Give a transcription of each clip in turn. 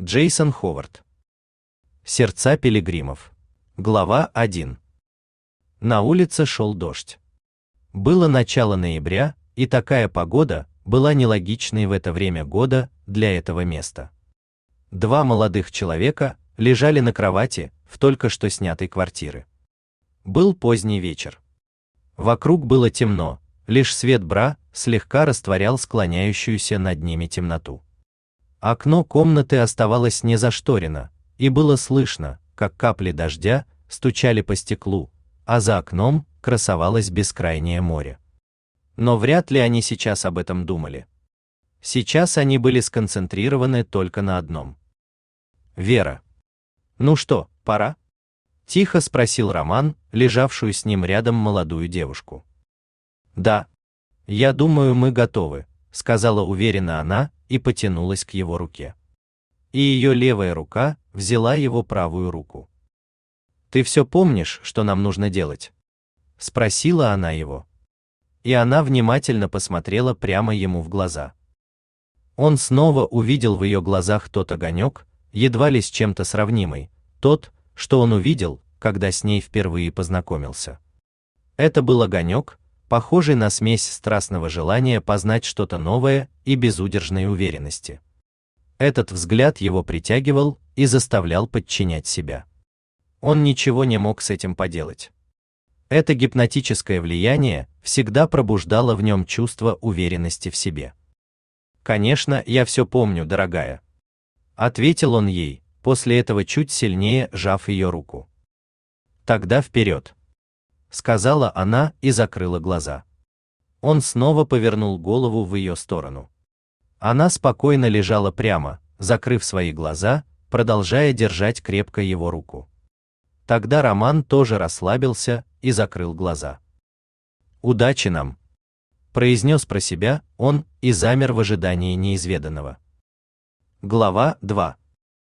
Джейсон Ховард. Сердца пилигримов. Глава 1. На улице шел дождь. Было начало ноября, и такая погода была нелогичной в это время года для этого места. Два молодых человека лежали на кровати в только что снятой квартире. Был поздний вечер. Вокруг было темно, лишь свет бра слегка растворял склоняющуюся над ними темноту. Окно комнаты оставалось незашторено, и было слышно, как капли дождя стучали по стеклу, а за окном красовалось бескрайнее море. Но вряд ли они сейчас об этом думали. Сейчас они были сконцентрированы только на одном. Вера. «Ну что, пора?» — тихо спросил Роман, лежавшую с ним рядом молодую девушку. «Да. Я думаю, мы готовы», — сказала уверенно она и потянулась к его руке. И ее левая рука взяла его правую руку. «Ты все помнишь, что нам нужно делать?» — спросила она его. И она внимательно посмотрела прямо ему в глаза. Он снова увидел в ее глазах тот огонек, едва ли с чем-то сравнимый, тот, что он увидел, когда с ней впервые познакомился. Это был огонек, похожий на смесь страстного желания познать что-то новое и безудержной уверенности. Этот взгляд его притягивал и заставлял подчинять себя. Он ничего не мог с этим поделать. Это гипнотическое влияние всегда пробуждало в нем чувство уверенности в себе. «Конечно, я все помню, дорогая», — ответил он ей, после этого чуть сильнее сжав ее руку. «Тогда вперед», — сказала она и закрыла глаза. Он снова повернул голову в ее сторону. Она спокойно лежала прямо, закрыв свои глаза, продолжая держать крепко его руку. Тогда Роман тоже расслабился и закрыл глаза. «Удачи нам», — произнес про себя он и замер в ожидании неизведанного. Глава 2.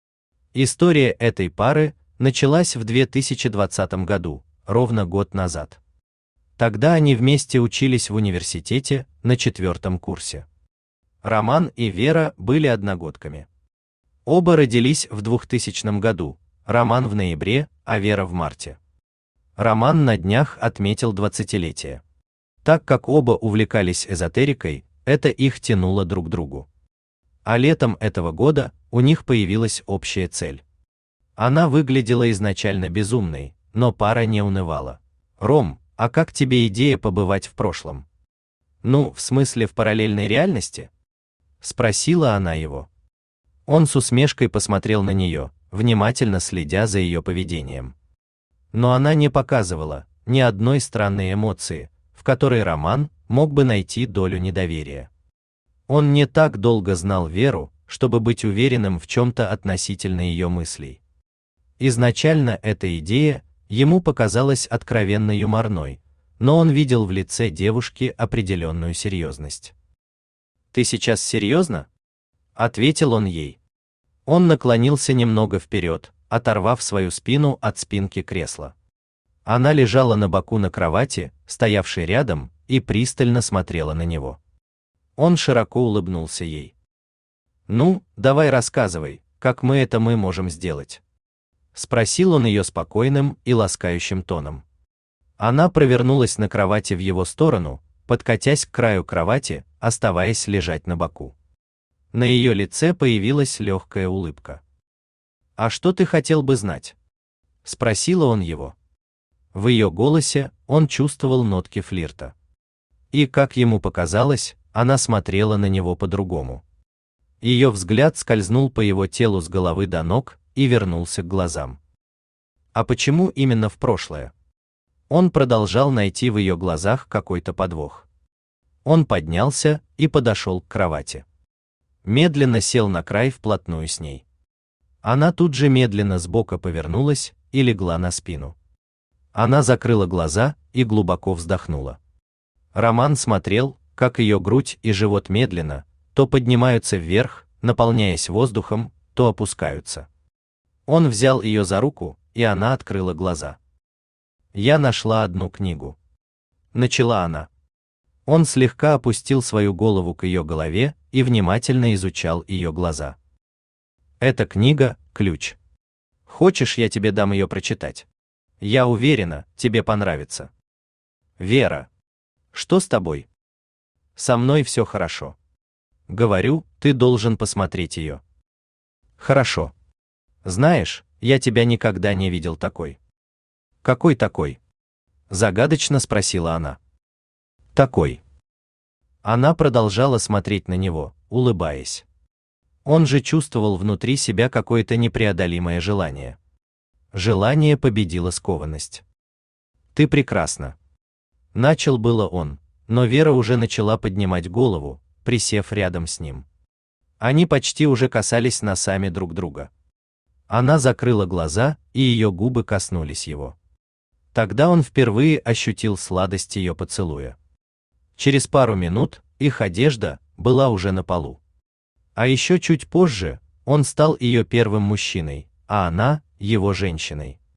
История этой пары началась в 2020 году, ровно год назад. Тогда они вместе учились в университете на 4-м курсе. Роман и Вера были одногодками. Оба родились в 2000 году, Роман в ноябре, а Вера в марте. Роман на днях отметил 20-летие. Так как оба увлекались эзотерикой, это их тянуло друг к другу. А летом этого года у них появилась общая цель. Она выглядела изначально безумной, но пара не унывала. «Ром, а как тебе идея побывать в прошлом?» «Ну, в смысле в параллельной реальности?» — спросила она его. Он с усмешкой посмотрел на нее, внимательно следя за ее поведением. Но она не показывала ни одной странной эмоции, в которой Роман мог бы найти долю недоверия. Он не так долго знал Веру, чтобы быть уверенным в чем-то относительно ее мыслей. Изначально эта идея ему показалась откровенно юморной, но он видел в лице девушки определенную серьезность. «Ты сейчас серьезно?» — ответил он ей. Он наклонился немного вперед, оторвав свою спину от спинки кресла. Она лежала на боку на кровати, стоявшей рядом, и пристально смотрела на него. Он широко улыбнулся ей. «Ну, давай рассказывай, как мы можем сделать?» — спросил он ее спокойным и ласкающим тоном. Она провернулась на кровати в его сторону, подкатясь к краю кровати, оставаясь лежать на боку. На ее лице появилась легкая улыбка. «А что ты хотел бы знать?» — спросил он его. В ее голосе он чувствовал нотки флирта. И, как ему показалось, она смотрела на него по-другому. Ее взгляд скользнул по его телу с головы до ног и вернулся к глазам. А почему именно в прошлое? Он продолжал найти в ее глазах какой-то подвох. Он поднялся и подошел к кровати. Медленно сел на край вплотную с ней. Она тут же медленно сбоку повернулась и легла на спину. Она закрыла глаза и глубоко вздохнула. Роман смотрел, как ее грудь и живот медленно то поднимаются вверх, наполняясь воздухом, то опускаются. Он взял ее за руку, и она открыла глаза. «Я нашла одну книгу», — начала она. Он слегка опустил свою голову к ее голове и внимательно изучал ее глаза. Эта книга – ключ. Хочешь, я тебе дам ее прочитать? Я уверена, тебе понравится. Вера. Что с тобой? Со мной все хорошо. Говорю, ты должен посмотреть ее. Хорошо. Знаешь, я тебя никогда не видел такой. Какой такой? Загадочно спросила она. Такой. Она продолжала смотреть на него, улыбаясь. Он же чувствовал внутри себя какое-то непреодолимое желание. Желание победило скованность. Ты прекрасна. Начал было он, но Вера уже начала поднимать голову, присев рядом с ним. Они почти уже касались носами друг друга. Она закрыла глаза, и ее губы коснулись его. Тогда он впервые ощутил сладость ее поцелуя. Через пару минут их одежда была уже на полу. А еще чуть позже он стал ее первым мужчиной, а она – его женщиной.